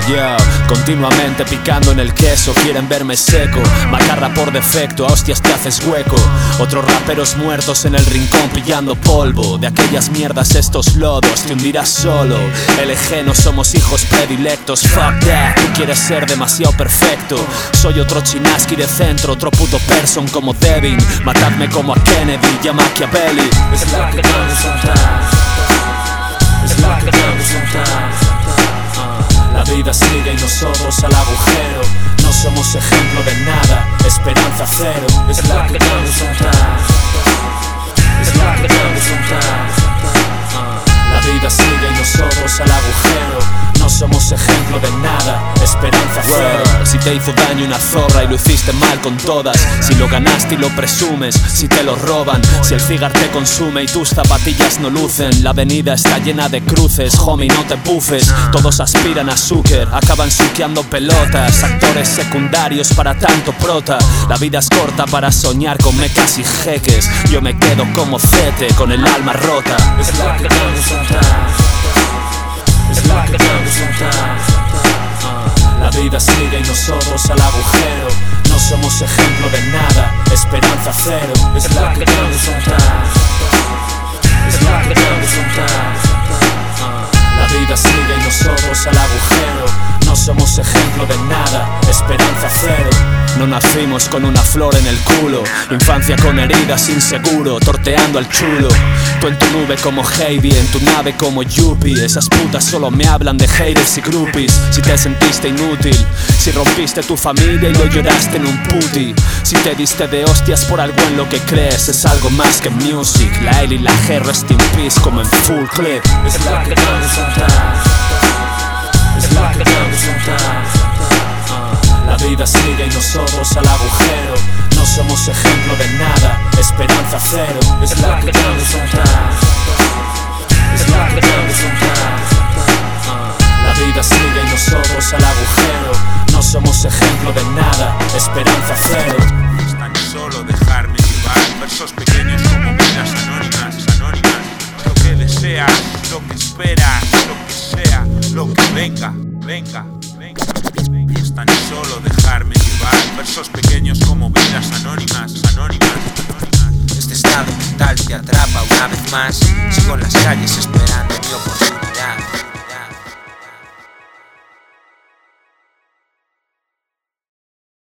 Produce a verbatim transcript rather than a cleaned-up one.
yeah. Continuamente picando en el queso, quieren verme seco. Macarra por defecto, a hostias te haces hueco. Otros raperos muertos en el rincón pillando polvo. De aquellas mierdas estos lodos te hundirás solo. L G no somos hijos predilectos, fuck that. Tú quieres ser demasiado perfecto. Soy otro Chinaski de centro, otro puto person como Devin. Matadme como a Kennedy y a Machiavelli. Es la que damos sometimes. Es la que damos sometimes. La vida sigue y nosotros al agujero. No somos ejemplo de nada, esperanza cero. Es la que damos sometimes. Es la que damos sometimes. La vida sigue y nosotros al agujero. No somos ejemplo de nada, esperanza cero. Si te hizo daño una zorra y lo hiciste mal con todas, si lo ganaste y lo presumes, si te lo roban, si el cigar te consume y tus zapatillas no lucen. La avenida está llena de cruces, homie, no te bufes. Todos aspiran a Zucker, acaban suqueando pelotas. Actores secundarios para tanto prota. La vida es corta para soñar con mecas y jeques. Yo me quedo como Zete con el alma rota. Es la que damos sometimes. Es la que damos sometimes. La vida sigue y nosotros al agujero. No somos ejemplo de nada, esperanza cero. Es la que damos sometimes. Es la que damos sometimes. La vida sigue y nosotros al agujero. No somos ejemplo de nada, esperanza cero. No nacimos con una flor en el culo. Infancia con heridas, inseguro, torteando al chulo. Tú en tu nube como Heidi, en tu nave como Yuppie. Esas putas solo me hablan de haters y groupies. Si te sentiste inútil, si rompiste tu familia y lo lloraste en un puti, si te diste de hostias por algo en lo que crees, es algo más que music. La L y la G rest in peace como en full clip. Es la que damos sometimes. Es la que damos sometimes. La vida sigue y nosotros al agujero. No somos ejemplo de nada, esperanza cero. Es la que damos sometimes. Es la que damos sometimes. La vida sigue y nosotros al agujero. No somos ejemplo de nada, esperanza cero. Es tan solo dejarme llevar, versos pequeños como vidas anónimas, anónimas. Lo que deseas, lo que esperas, lo que sea, lo que venga, venga, venga. Es tan solo dejarme llevar, versos pequeños como vidas anónimas, anónimas, anónimas. Este estado mental te atrapa una vez más. Sigo en las calles esperando mi oportunidad.